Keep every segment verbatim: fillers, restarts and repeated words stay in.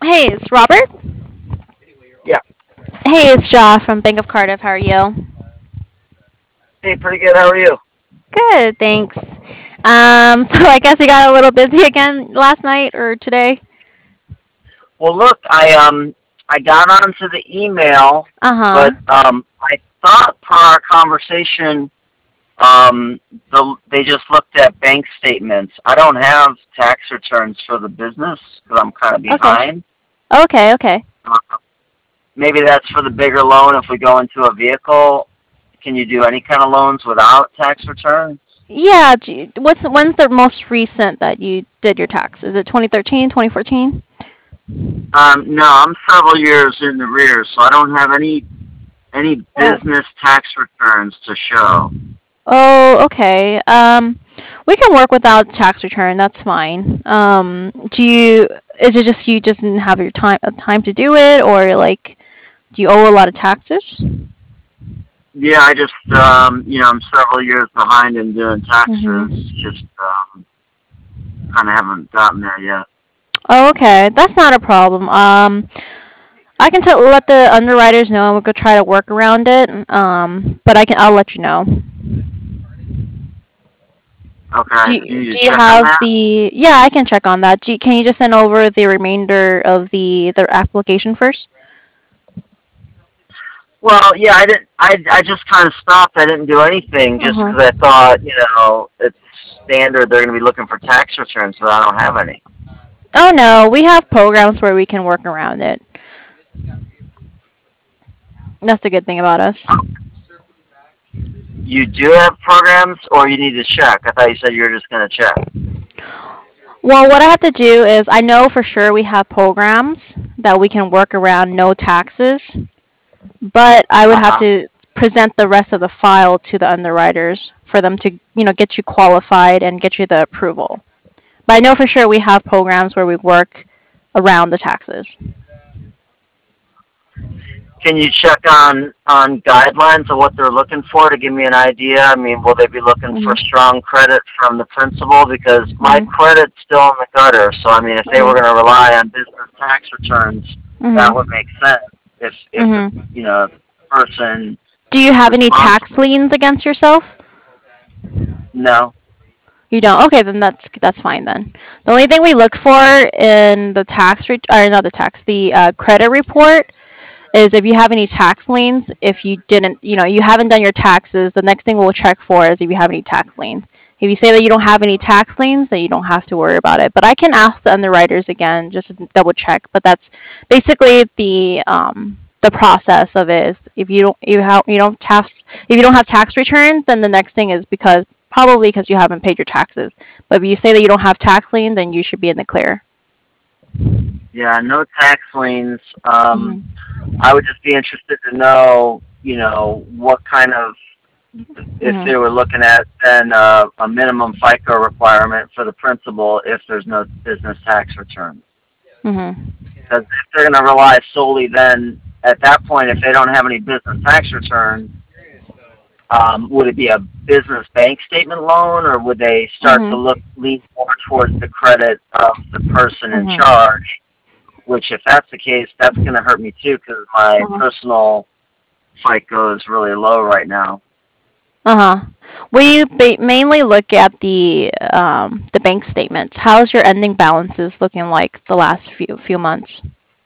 Hey, it's Robert. Yeah. Hey, it's Jaw from Bank of Cardiff. How are you? Hey, pretty good. How are you? Good, thanks. Um, so I guess you got a little busy again last night or today. Well, look, I um I got onto the email, Uh but huh. um I thought per our conversation, um the they just looked at bank statements. I don't have tax returns for the business because I'm kind of Okay. behind. Okay. Okay. Uh, Maybe that's for the bigger loan if we go into a vehicle. Can you do any kind of loans without tax returns? Yeah. do you- What's when's the most recent that you did your tax? Is it twenty thirteen, twenty fourteen? Um, no, I'm several years in the rear, so I don't have any any Oh. business tax returns to show. Oh, okay. Um, we can work without tax return. That's fine. Um, do you? Is it just you just didn't have your time uh, time to do it, or like, do you owe a lot of taxes? Yeah, I just um, you know, I'm several years behind in doing taxes. Mhm. Just um, kind of haven't gotten there yet. Oh, okay. That's not a problem. Um, I can tell let the underwriters know, and we could try to work around it. Um, but I can. I'll let you know. Okay, Do do you, you do you check on have that? the? Yeah, I can check on that. Do you, can you just send over the remainder of the the application first? Well, yeah, I didn't. I I just kind of stopped. I didn't do anything Uh just huh. because I thought, you know, it's standard. They're going to be looking for tax returns, but I don't have any. Oh no, we have programs where we can work around it. That's the good thing about us. You do have programs, or you need to check. I thought you said you were just going to check. Well, what I have to do is I know for sure we have programs that we can work around no taxes, but I would Uh have huh. to present the rest of the file to the underwriters for them to, you know, get you qualified and get you the approval. But I know for sure we have programs where we work around the taxes. Can you check on on guidelines of what they're looking for to give me an idea? I mean, will they be looking for Mhm. strong credit from the principal? Because my Mhm. credit's still in the gutter. So I mean, if they were Mhm. going to rely on business tax returns, that would Mhm. make sense. If if the Mhm. you know person Do you have any tax responsible. liens against yourself? No. You don't. Okay, then that's that's fine then. The only thing we look for in the tax re- or not the tax, the uh, credit report is if you have any tax liens. If you didn't, you know, you haven't done your taxes, the next thing we'll check for is if you have any tax liens. If you say that you don't have any tax liens, then you don't have to worry about it. But I can ask the underwriters again just to double check. But that's basically the um, the process of it. Is if you don't you have you don't have if you don't have tax returns, then the next thing is because probably because you haven't paid your taxes. But if you say that you don't have tax lien, then you should be in the clear. Yeah, no tax liens. Um, Hmm. I would just be interested to know, you know, what kind of if Hmm. they were looking at then uh, a minimum FICO requirement for the principal if there's no business tax return. Hmm. Because if they're going to rely solely then at that point, if they don't have any business tax return, um, would it be a business bank statement loan, or would they start to Hmm. look lean more towards the credit of the person in Hmm. charge? Which, if that's the case, that's going to hurt me too, because my personal FICO is really low right now. Uh huh. We ba- mainly look at the um, the bank statements. How's your ending balances looking like the last few few months?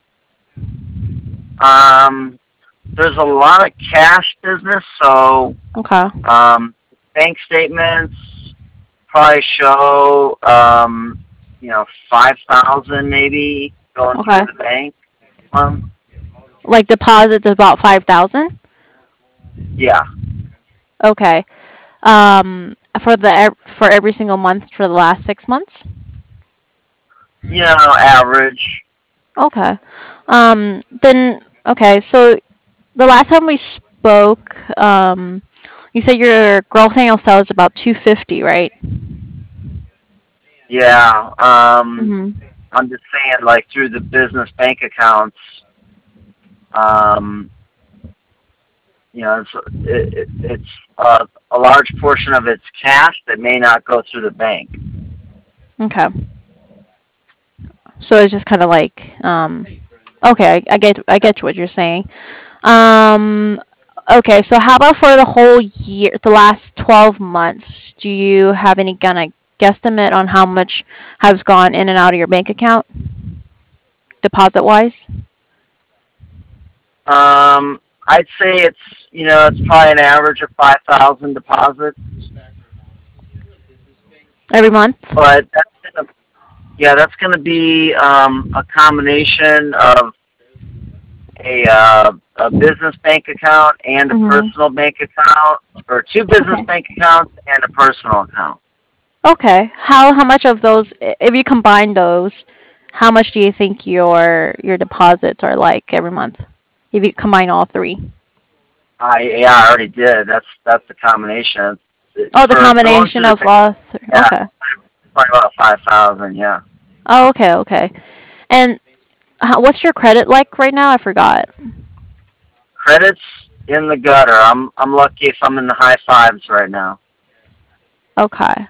Um, there's a lot of cash business, so Okay. um, bank statements probably show um, you know five thousand maybe going through Okay. the bank. Um, Like deposits about five thousand. yeah, Okay. Um, for the ev- for every single month for the last six months. you know average. Okay. Um, then okay. So the last time we spoke, um, you said your gross annual sales is about two fifty, right? Yeah, um, Mm-hmm. I'm just saying like through the business bank accounts. Um, you know, it's it, it, it's uh, a large portion of it's cash that may not go through the bank. Okay. So it's just kind of like, um, okay, I, I get I get what you're saying. Um, okay, so how about for the whole year, the last twelve months? Do you have any kind of guesstimate on how much has gone in and out of your bank account, deposit wise? Um, I'd say it's you know it's probably an average of five thousand deposit, Every month? but that's gonna, yeah that's going to be um, a combination of a uh, a business bank account and a Mm-hmm. personal bank account, or two business Okay. bank accounts and a personal account. Okay. How how much of those, if you combine those, how much do you think your your deposits are like every month? If you combine all three. I yeah I already did. That's that's the combination. Oh, the For going combination through the of bank, all three. yeah, Okay. probably about five thousand. Yeah, Oh, okay, okay. And how, what's your credit like right now? I forgot. credits in the gutter. I'm I'm lucky if I'm in the high fives right now. Okay.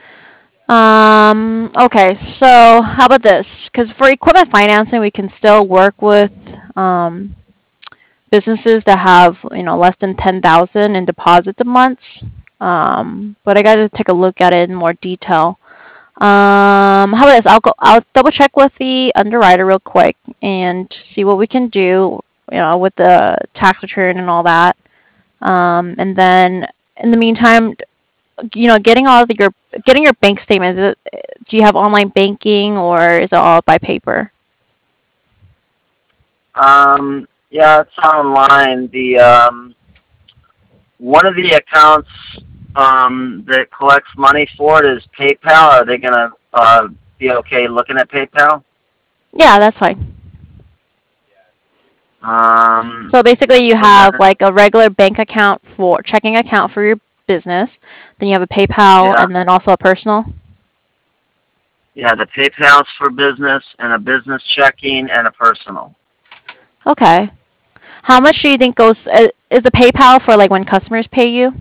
Um, okay, so how about this? Because for equipment financing, we can still work with um, businesses that have, you know, less than ten thousand in deposits a month. Um, but I got to take a look at it in more detail. Um, how about this? I'll go. I'll double check with the underwriter real quick and see what we can do. You know, with the tax return and all that. Um, and then in the meantime, you know, getting all of your getting your bank statements. Is it, do you have online banking or is it all by paper? Um, yeah, it's online. The um, one of the accounts um, that collects money for it is PayPal. Are they gonna uh, be okay looking at PayPal? Yeah, that's fine. Um, So basically, you so have then, like a regular bank account for checking account for your business. Then you have a PayPal yeah, and then also a personal. yeah, the PayPal's for business and a business checking and a personal. Okay. How much do you think goes? Uh, is the PayPal for like when customers pay you?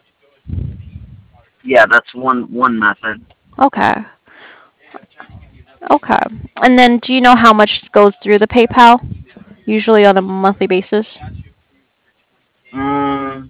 Yeah, that's one one method. Okay. Okay. And then do you know how much goes through the PayPal? Usually on a monthly basis? Mm,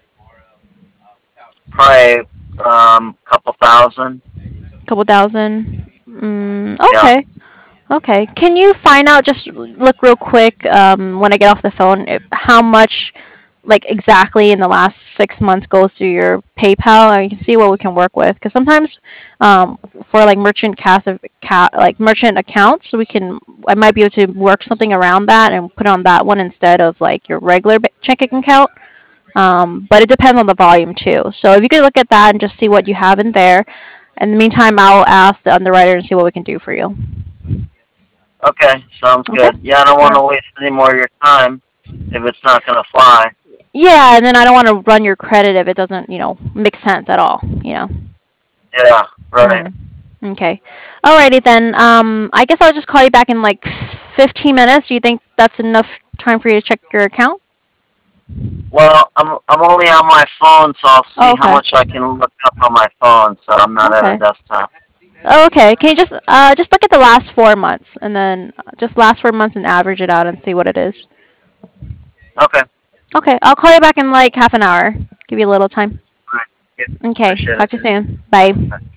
probably um, couple thousand. Couple thousand? Mm, Yeah. okay. Okay. Can you find out, just look real quick, um, when I get off the phone, if, how much, like exactly in the last six months goes through your PayPal, and you can see what we can work with. Because sometimes, um, for like merchant cast of ca- like merchant accounts, we can I might be able to work something around that and put on that one instead of like your regular ba- checking account. Um, but it depends on the volume too. So if you could look at that and just see what you have in there. In the meantime, I'll ask the underwriter and see what we can do for you. Okay, sounds Okay. good. Yeah, I don't All want right. to waste any more of your time if it's not gonna fly. Yeah, and then I don't want to run your credit if it doesn't, you know, make sense at all. You know. Yeah, right. Mm. Okay. Alrighty then. Um, I guess I'll just call you back in like fifteen minutes. Do you think that's enough time for you to check your account? Well, I'm I'm only on my phone, so I'll Oh, see how okay. much I can look up on my phone. So I'm not at a Okay. desktop. Oh, okay. Can you just uh just look at the last four months and then just last four months and average it out and see what it is? Okay. Okay. I'll call you back in like half an hour. Give you a little time. All right. Yeah, Okay. appreciate Talk it. to you soon. Bye.